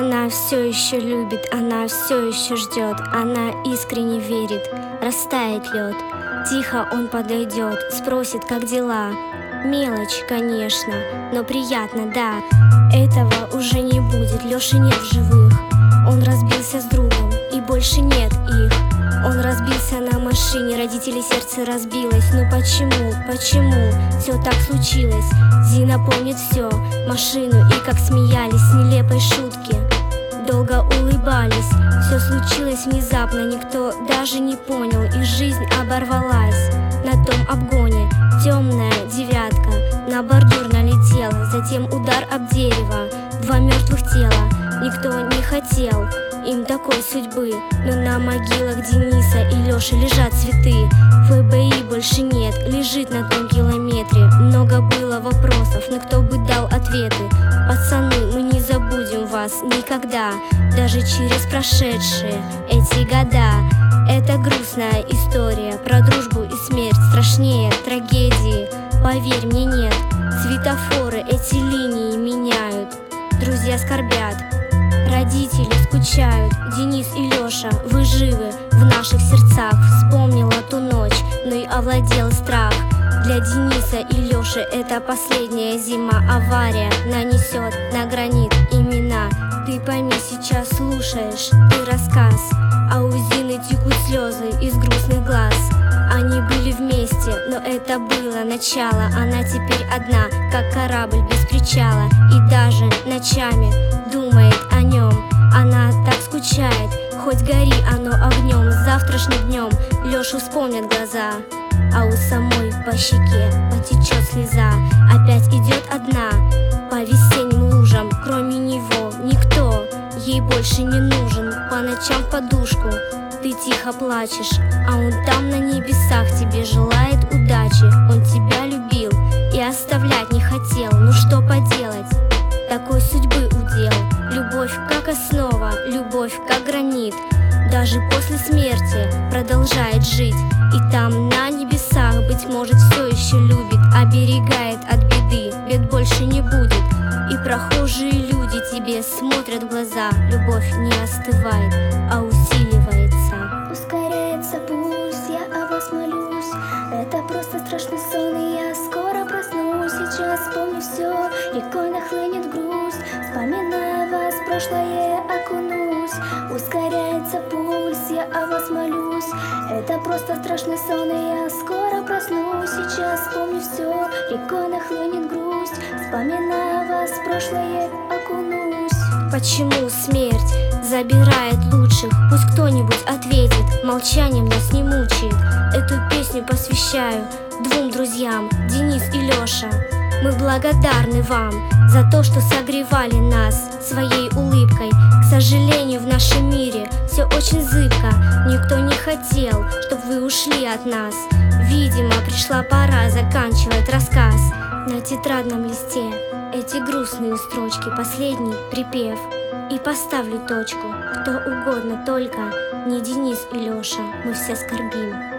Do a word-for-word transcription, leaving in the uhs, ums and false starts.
Она все еще любит, она все еще ждет, она искренне верит, растает лед. Тихо он подойдет, спросит, как дела. Мелочь, конечно, но приятно, да. Этого уже не будет, Лёши нет в живых. Он разбился с другом, и больше нет их. Он разбился на машине, родителей сердце разбилось. Ну почему, почему все так случилось? Зина помнит все, машину и как смеялись с нелепой шутки. Долго улыбались, все случилось внезапно, никто даже не понял, и жизнь оборвалась. На том обгоне темная девятка на бордюр налетела, затем удар об дерево, два мертвых тела. Никто не хотел им такой судьбы, но на могилах Дениса и Лёши лежат цветы. ФБИ больше нет, лежит на том километре. Много было вопросов, но кто бы дал ответы? Пацаны, мы не забудем вас никогда, даже через прошедшие эти года. Это грустная история про дружбу и смерть, страшнее трагедии, поверь мне, нет. Светофоры эти линии меняют, друзья скорбят, родители скучают. Денис и Лёша, вы живы в наших сердцах. Вспомнила ту ночь, но и овладел страх. Для Дениса и Лёши это последняя зима. Авария нанесет на гранит имена. Ты пойми, сейчас слушаешь ты рассказ, а у Зины текут слезы из грустных глаз. Они были вместе, но это было начало. Она теперь одна, как корабль без причала, и даже ночами думает о нем. Она так скучает, хоть гори оно огнем. С завтрашним днем Лёшу вспомнят глаза, а у самой по щеке потечет слеза. Опять идет одна по весенним лужам, кроме него никто ей больше не нужен. По ночам в подушку ты тихо плачешь, а он там на небесах тебе желает удачи. Он тебя любил и оставлять не хотел, ну что поделать, такой судьбы удел. Любовь как основа, любовь как гранит, даже после смерти продолжает жить. И там на небесах, быть может, все еще любит, оберегает от беды, бед больше не будет. И прохожие люди тебе смотрят в глаза. Любовь не остывает, а усиливается. Ускоряется пульс, я о вас молюсь. Это просто страшный сон, и я скоро проснусь. Сейчас помню все, рекой нахлынет грусть. Вспоминая вас, в прошлое окунусь. Ускоряется пульс, я о вас молюсь. Это просто страшный сон, и я скоро проснусь. Сейчас помню все, рекой нахлынет грусть. Вспоминая вас, в прошлое окунусь. Почему смерть забирает лучших? Пусть кто-нибудь ответит, молчанием нас не мучает. Эту песню посвящаю двум друзьям, Денис и Лёша. Мы благодарны вам за то, что согревали нас своей улыбкой. К сожалению, в нашем мире все очень зыбко. Никто не хотел, чтобы вы ушли от нас. Видимо, пришла пора заканчивать рассказ. На тетрадном листе эти грустные строчки, последний припев, и поставлю точку. Кто угодно, только не Денис и Лёша, мы все скорбим.